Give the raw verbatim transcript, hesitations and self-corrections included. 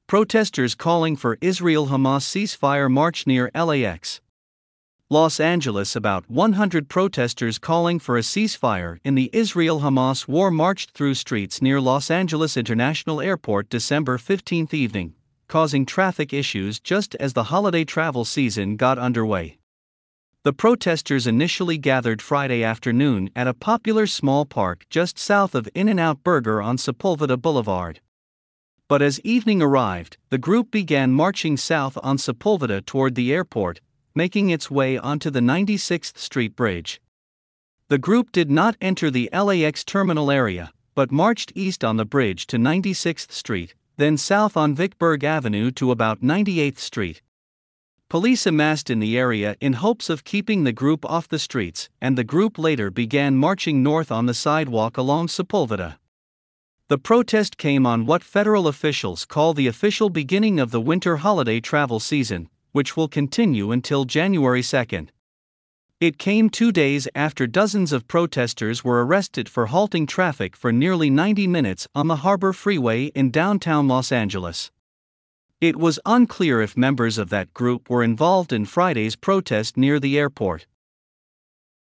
Protesters calling for Israel-Hamas ceasefire march near L A X. Los Angeles. About one hundred protesters calling for a ceasefire in the Israel-Hamas war marched through streets near Los Angeles International Airport December fifteenth evening, causing traffic issues just as the holiday travel season got underway. The protesters initially gathered Friday afternoon at a popular small park just south of In-N-Out Burger on Sepulveda Boulevard. But as evening arrived, the group began marching south on Sepulveda toward the airport, making its way onto the ninety-sixth Street Bridge. The group did not enter the L A X terminal area, but marched east on the bridge to ninety-sixth Street, then south on Vickburg Avenue to about ninety-eighth Street. Police amassed in the area in hopes of keeping the group off the streets, and the group later began marching north on the sidewalk along Sepulveda. The protest came on what federal officials call the official beginning of the winter holiday travel season, which will continue until January second. It came two days after dozens of protesters were arrested for halting traffic for nearly ninety minutes on the Harbor Freeway in downtown Los Angeles. It was unclear if members of that group were involved in Friday's protest near the airport.